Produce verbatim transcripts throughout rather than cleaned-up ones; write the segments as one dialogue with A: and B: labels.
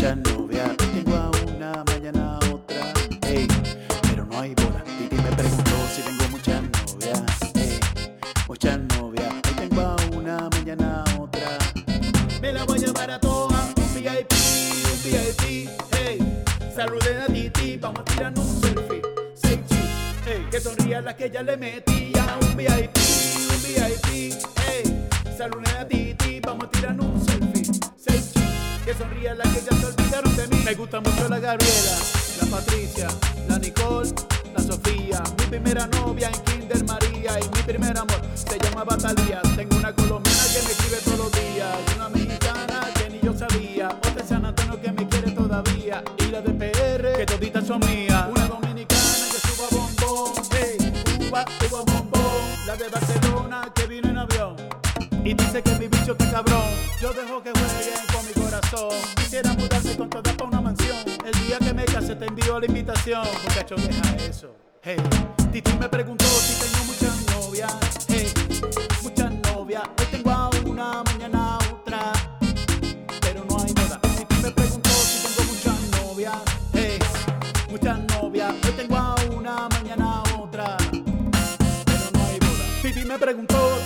A: muchas novias. Hoy tengo a una, mañana a otra. Ey, pero no hay boda. Titi me preguntó si tengo muchas novias. Ey, muchas novias. Hoy tengo a una, mañana a otra. Me la voy a llevar a todas. Un V I P, un V I P. Ey, saluden a Titi, vamos a tirarnos un selfie. Say cheese, ey, que sonría la que ella le metía. Un V I P, un V I P. Ey, saluden a Titi, vamos a tirarnos un selfie. Say cheese, que sonría la que ya se olvidaron de mí. Me gusta mucho la Gabriela, la Patricia, la Nicole, la Sofía. Mi primera novia en Kinder María. Y mi primer amor se llamaba Talía. Tengo una colombiana que me escribe todos los días. Y una mexicana que ni yo sabía. Otra de San Antonio que me quiere todavía. Y la de P R que toditas son mías. Una dominicana que suba bombón. Hey, Cuba, Cuba bombón. La de Barcelona que vino en avión y dice que mi bicho está cabrón. Yo dejo que jueguen con mi corazón. Quisiera mudarme con toda pa' una mansión. El día que me case te envío la invitación. Muchacho, deja eso. Hey, Titi me preguntó si tengo muchas novias. Hey, muchas novias. Hoy tengo a una, mañana a otra. Pero no hay boda. Titi me preguntó si tengo muchas novias. Hey, muchas novias. Hoy tengo a una, mañana a otra. Pero no hay boda. Titi me preguntó.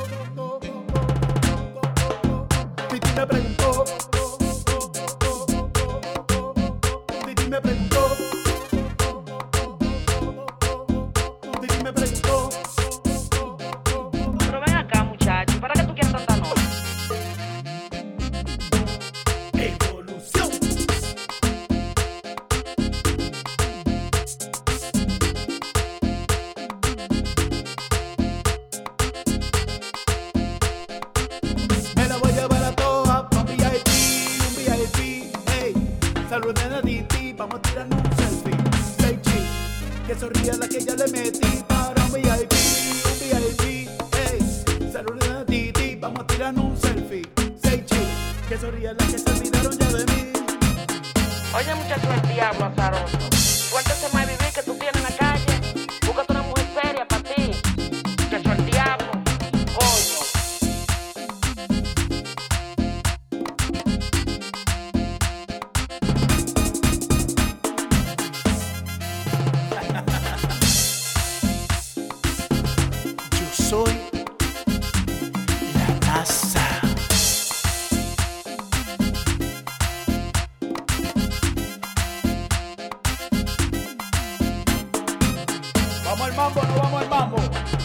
A: Titi me preguntó. Titi me preguntó. Titi me preguntó.
B: Pero ven acá, muchacho, ¿para qué tú quieres tanta novia?
A: Evolución. Me la voy a llevar a todas pa' un V I P, un V I P. Ey, saluden a Titi, vamos a tirarnos un selfie. Say cheese, que sonría la que ella le metí. Para un V I P, un V I P. Ey, saluden a Titi, vamos a tirarnos un selfie. Say cheese, que sonría la que se olvidaron ya de mí.
B: Oye, muchacho, el diablo azaroso. Suéltese más vivir que tú tienes en la calle. Búscate una mujer seria para ti. Muchacho, el diablo. Coño.
A: Yo soy la NASA. Vamos al mambo, no vamos al mambo.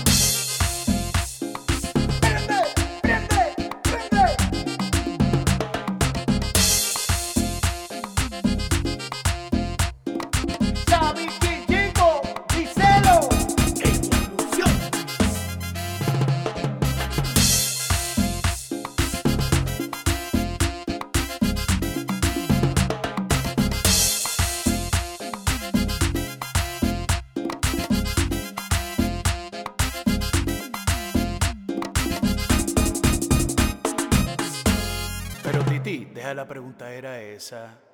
A: Prende, prende, prende. Xavi, Chico, Giselo. Evolución. Pero Titi, deja la pregunta, era esa.